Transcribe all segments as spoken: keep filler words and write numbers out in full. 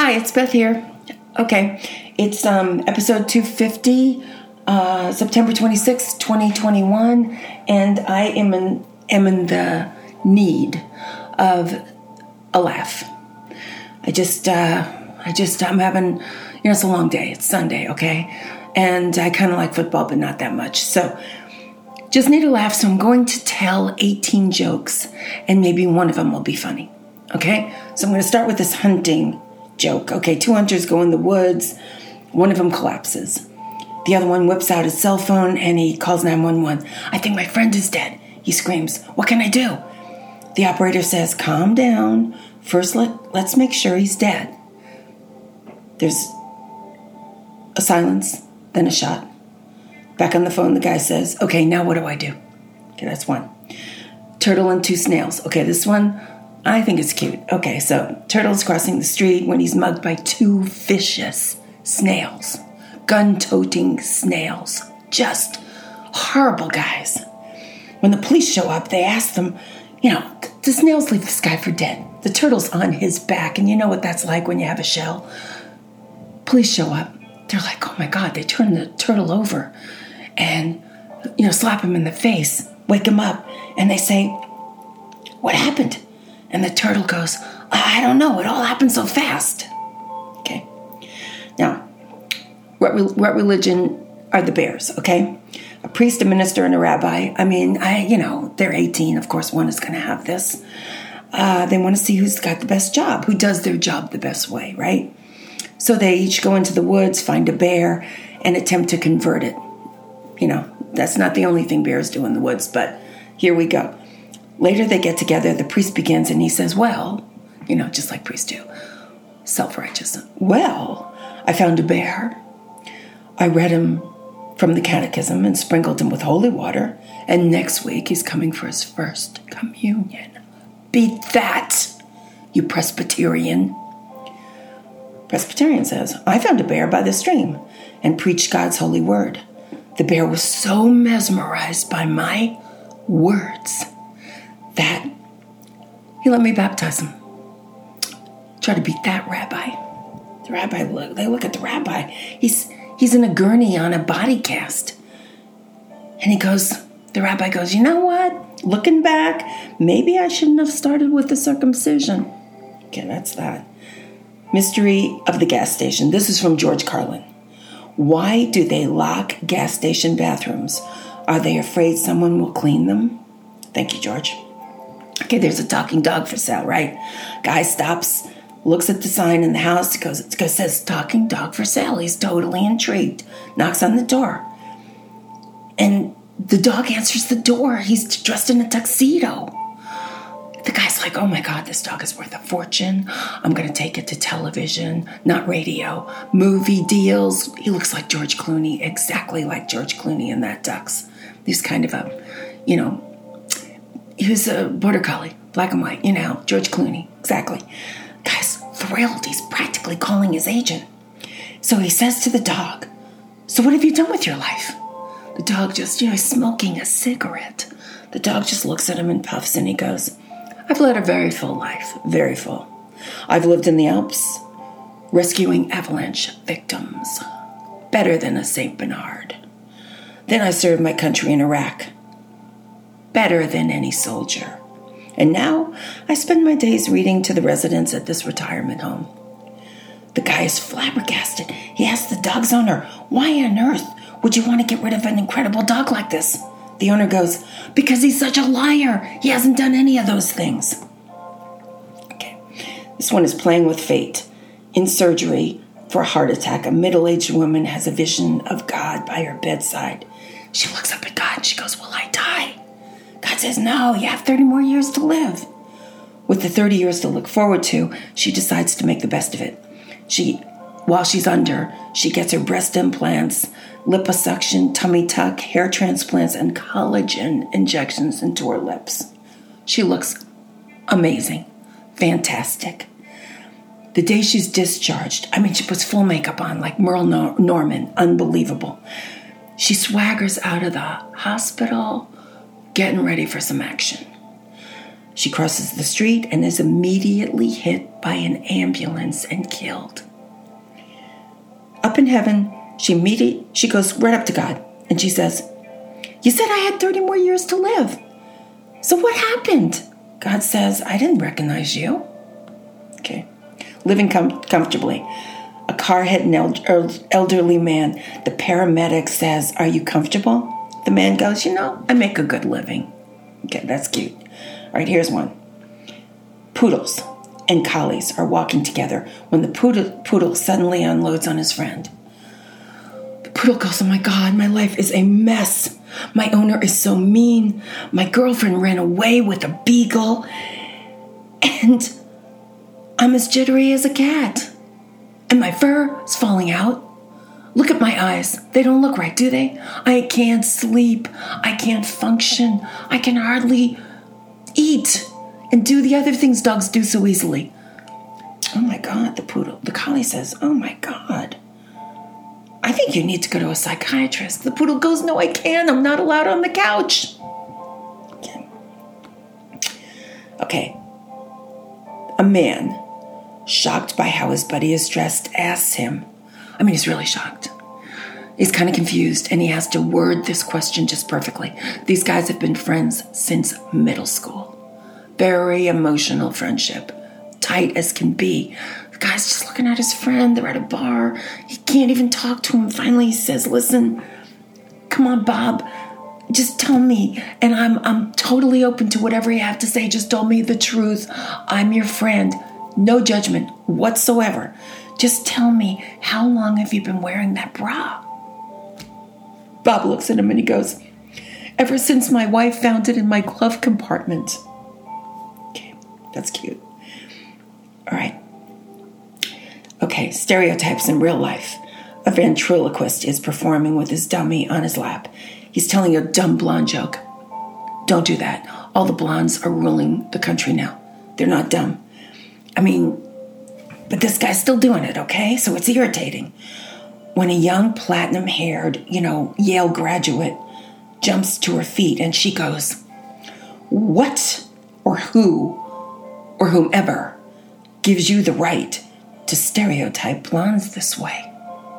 Hi, it's Beth here. Okay, it's um, episode two fifty, uh, September twenty-sixth, twenty twenty-one, and I am in, am in the need of a laugh. I just, uh, I just, I'm having, you know, it's a long day. It's Sunday, okay? And I kind of like football, but not that much. So just need a laugh, so I'm going to tell eighteen jokes, and maybe one of them will be funny, okay? So I'm going to start with this hunting joke. Okay, two hunters go in the woods. One of them collapses. The other one whips out his cell phone, and he calls nine one one. I think my friend is dead. He screams, what can I do? The operator says, calm down. First, let, let's make sure he's dead. There's a silence, then a shot. Back on the phone, the guy says, okay, now what do I do? Okay, that's one. Turtle and two snails. Okay, this one, I think it's cute. Okay, so Turtle's crossing the street when he's mugged by two vicious snails. Gun-toting snails. Just horrible guys. When the police show up, they ask them, you know, the snails leave this guy for dead. The turtle's on his back, and you know what that's like when you have a shell. Police show up. They're like, oh my God, they turn the turtle over and, you know, slap him in the face, wake him up, and they say, what happened? And the turtle goes, I don't know, it all happened so fast. Okay. Now, what, re- what religion are the bears, okay? A priest, a minister, and a rabbi. I mean, I, you know, they're eighteen. Of course, one is going to have this. Uh, they want to see who's got the best job, who does their job the best way, right? So they each go into the woods, find a bear, and attempt to convert it. You know, that's not the only thing bears do in the woods, but here we go. Later they get together, the priest begins, and he says, well, you know, just like priests do, self-righteous. Well, I found a bear. I read him from the catechism and sprinkled him with holy water, and next week he's coming for his first communion. Beat that, you Presbyterian. Presbyterian says, I found a bear by the stream and preached God's holy word. The bear was so mesmerized by my words that he let me baptize him. Try to beat that, rabbi. The rabbi, look, they look at the rabbi. He's he's in a gurney on a body cast. And he goes, the rabbi goes, you know what? Looking back, maybe I shouldn't have started with the circumcision. Okay, that's that. Mystery of the gas station. This is from George Carlin. Why do they lock gas station bathrooms? Are they afraid someone will clean them? Thank you, George. Okay, there's a talking dog for sale, right? Guy stops, looks at the sign in the house. It goes, it says talking dog for sale. He's totally intrigued. Knocks on the door. And the dog answers the door. He's dressed in a tuxedo. The guy's like, oh my God, this dog is worth a fortune. I'm going to take it to television, not radio. Movie deals. He looks like George Clooney, exactly like George Clooney in that Ducks. He's kind of a, you know, he was a border collie, black and white, you know, George Clooney, exactly. Guy's thrilled. He's practically calling his agent. So he says to the dog, so what have you done with your life? The dog just, you know, he's smoking a cigarette. The dog just looks at him and puffs, and he goes, I've led a very full life, very full. I've lived in the Alps, rescuing avalanche victims, better than a Saint Bernard. Then I served my country in Iraq, better than any soldier. And now I spend my days reading to the residents at this retirement home. The guy is flabbergasted. He asks the dog's owner, why on earth would you want to get rid of an incredible dog like this? The owner goes, because he's such a liar. He hasn't done any of those things. Okay. This one is playing with fate. In surgery for a heart attack, a middle-aged woman has a vision of God by her bedside. She looks up at God and she goes, will I die? God says, no, you have thirty more years to live. With the thirty years to look forward to, she decides to make the best of it. She, while she's under, she gets her breast implants, liposuction, tummy tuck, hair transplants, and collagen injections into her lips. She looks amazing, fantastic. The day she's discharged, I mean, she puts full makeup on like Merle Nor- Norman, unbelievable. She swaggers out of the hospital, getting ready for some action. She crosses the street and is immediately hit by an ambulance and killed. Up in heaven, she immediately, she goes right up to God and she says, "You said I had thirty more years to live. So what happened?" God says, "I didn't recognize you." Okay. Living com- comfortably. A car hit an el- elderly man. The paramedic says, "Are you comfortable?" The man goes, "You know, I make a good living." Okay, that's cute. All right, here's one. Poodles and collies are walking together when the poodle, poodle suddenly unloads on his friend. The poodle goes, "Oh my God, my life is a mess. My owner is so mean. My girlfriend ran away with a beagle. And I'm as jittery as a cat. And my fur is falling out. Look at my eyes. They don't look right, do they? I can't sleep. I can't function. I can hardly eat and do the other things dogs do so easily." Oh my God, the poodle, the collie says, "Oh my God, I think you need to go to a psychiatrist." The poodle goes, "No, I can't. I'm not allowed on the couch." Okay. Okay. A man, shocked by how his buddy is dressed, asks him, I mean, he's really shocked. He's kind of confused, and he has to word this question just perfectly. These guys have been friends since middle school. Very emotional friendship. Tight as can be. The guy's just looking at his friend. They're at a bar. He can't even talk to him. Finally, he says, "Listen, come on, Bob. Just tell me. And I'm I'm totally open to whatever you have to say. Just tell me the truth. I'm your friend. No judgment whatsoever. Just tell me, how long have you been wearing that bra?" Bob looks at him and he goes, "Ever since my wife found it in my glove compartment." Okay, that's cute. All right. Okay, stereotypes in real life. A ventriloquist is performing with his dummy on his lap. He's telling a dumb blonde joke. Don't do that. All the blondes are ruling the country now. They're not dumb. I mean, but this guy's still doing it, okay? So it's irritating. When a young platinum-haired, you know, Yale graduate jumps to her feet and she goes, "What or who or whomever gives you the right to stereotype blondes this way?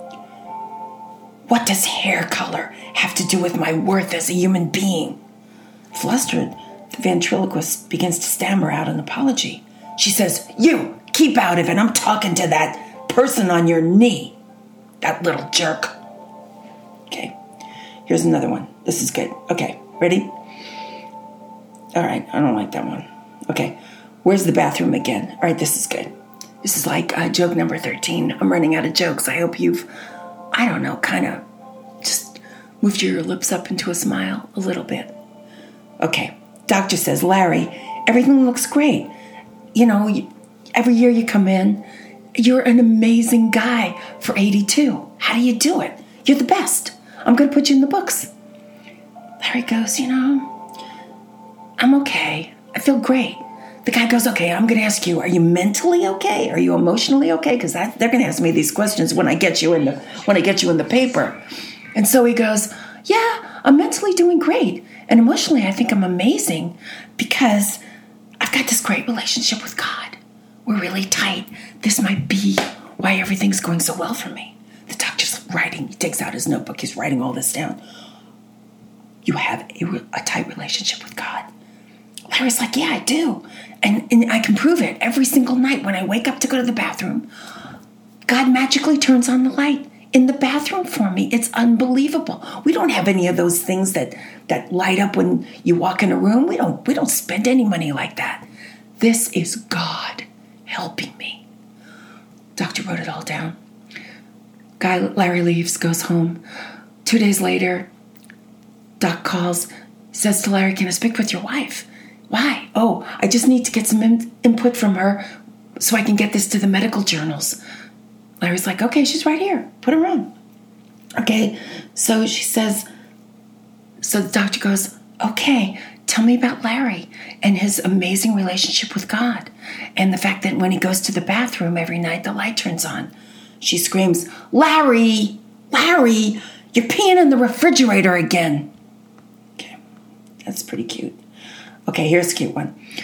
What does hair color have to do with my worth as a human being?" Flustered, the ventriloquist begins to stammer out an apology. She says, "You, keep out of it. I'm talking to that person on your knee. That little jerk." Okay, here's another one. This is good. Okay, ready? All right, I don't like that one. Okay, where's the bathroom again? All right, this is good. This is like uh, joke number thirteen. I'm running out of jokes. I hope you've, I don't know, kind of just moved your lips up into a smile a little bit. Okay, doctor says, "Larry, everything looks great. You know, you, every year you come in, you're an amazing guy for eighty-two. How do you do it? You're the best. I'm going to put you in the books." Larry goes, "You know, I'm okay. I feel great." The guy goes, "Okay, I'm going to ask you, are you mentally okay? Are you emotionally okay? Because they're going to ask me these questions when I get you in the when I get you in the paper." And so he goes, "Yeah, I'm mentally doing great. And emotionally, I think I'm amazing because I've got this great relationship with God. We're really tight. This might be why everything's going so well for me." The doctor's writing. He takes out his notebook. He's writing all this down. "You have a, a tight relationship with God?" Larry's like, "Yeah, I do. And, and I can prove it every single night when I wake up to go to the bathroom. God magically turns on the light in the bathroom for me. It's unbelievable. We don't have any of those things that, that light up when you walk in a room. We don't, we don't spend any money like that. This is God helping me." Doctor wrote it all down. Guy, Larry leaves, goes home. Two days later, Doc calls, says to Larry, "Can I speak with your wife?" "Why?" "Oh, I just need to get some in- input from her so I can get this to the medical journals." Larry's like, "Okay, she's right here. Put her on." Okay, so she says, so the doctor goes, "Okay, tell me about Larry and his amazing relationship with God and the fact that when he goes to the bathroom every night, the light turns on." She screams, "Larry, Larry, you're peeing in the refrigerator again." Okay, that's pretty cute. Okay, here's a cute one.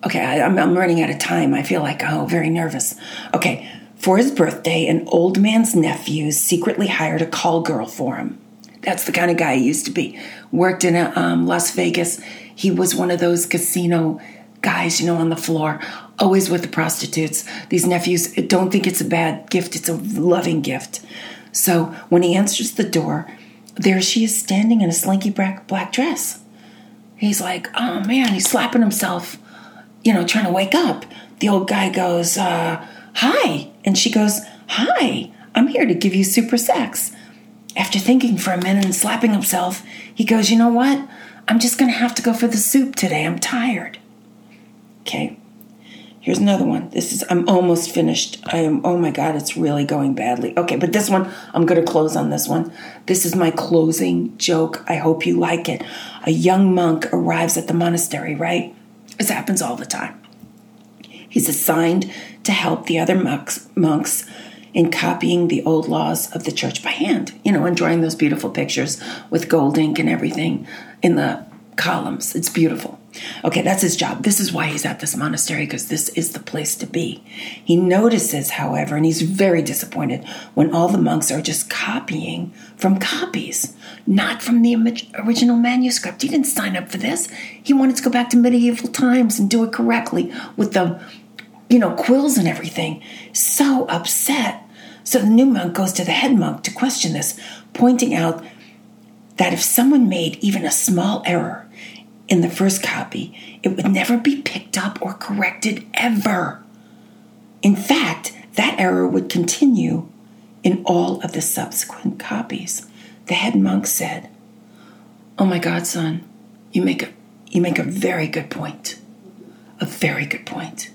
Okay, I, I'm, I'm running out of time. I feel like, oh, very nervous. Okay, for his birthday, an old man's nephew secretly hired a call girl for him. That's the kind of guy he used to be. Worked in a, um, Las Vegas. He was one of those casino guys, you know, on the floor, always with the prostitutes. These nephews don't think it's a bad gift. It's a loving gift. So when he answers the door, there she is standing in a slinky black, black dress. He's like, oh, man, he's slapping himself, you know, trying to wake up. The old guy goes, uh, hi. And she goes, hi, I'm here to give you super sex. After thinking for a minute and slapping himself, he goes, you know what? I'm just going to have to go for the soup today. I'm tired. Okay. Here's another one. This is, I'm almost finished. I am, oh my God, it's really going badly. Okay, but this one, I'm going to close on this one. This is my closing joke. I hope you like it. A young monk arrives at the monastery, right? This happens all the time. He's assigned to help the other monks, monks in copying the old laws of the church by hand, you know, and drawing those beautiful pictures with gold ink and everything in the columns. It's beautiful. Okay, that's his job. This is why he's at this monastery, because this is the place to be. He notices, however, and he's very disappointed when all the monks are just copying from copies, not from the original manuscript. He didn't sign up for this. He wanted to go back to medieval times and do it correctly with the, you know, quills and everything. So upset. So the new monk goes to the head monk to question this, pointing out that if someone made even a small error in the first copy, it would never be picked up or corrected ever. In fact, that error would continue in all of the subsequent copies. The head monk said, oh my God, son, you make a, you make a very good point. A very good point.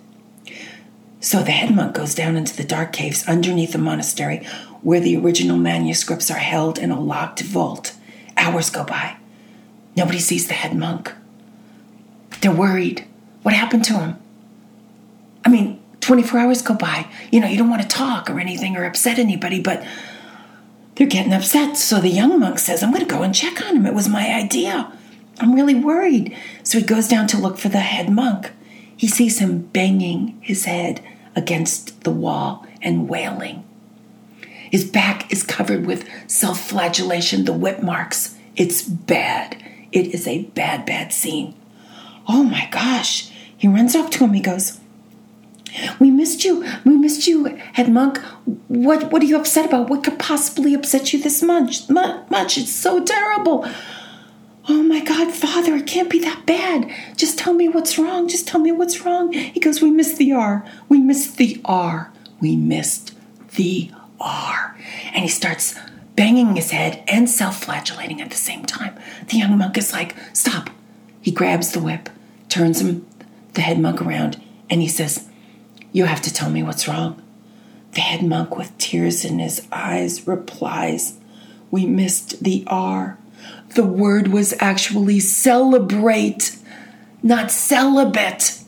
So the head monk goes down into the dark caves underneath the monastery where the original manuscripts are held in a locked vault. Hours go by. Nobody sees the head monk. They're worried. What happened to him? I mean, twenty-four hours go by. You know, you don't want to talk or anything or upset anybody, but they're getting upset. So the young monk says, I'm going to go and check on him. It was my idea. I'm really worried. So he goes down to look for the head monk. He sees him banging his head against the wall and wailing. His back is covered with self-flagellation, the whip marks. It's bad. It is a bad, bad scene. Oh my gosh. He runs up to him. He goes, we missed you. We missed you, head monk. What, what are you upset about? What could possibly upset you this much? Much. It's so terrible. Oh my God, Father, it can't be that bad. Just tell me what's wrong. Just tell me what's wrong. He goes, we missed the R. We missed the R. We missed the R. And he starts banging his head and self-flagellating at the same time. The young monk is like, stop. He grabs the whip, turns him, the head monk around, and he says, you have to tell me what's wrong. The head monk, with tears in his eyes, replies, we missed the R. The word was actually celebrate, not celibate.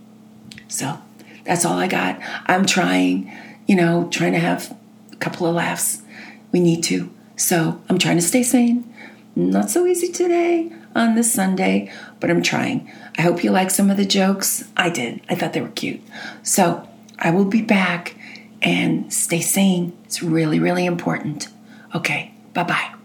So that's all I got. I'm trying, you know, trying to have a couple of laughs. We need to. So I'm trying to stay sane. Not so easy today on this Sunday, but I'm trying. I hope you like some of the jokes. I did. I thought they were cute. So I will be back, and stay sane. It's really, really important. Okay. Bye-bye.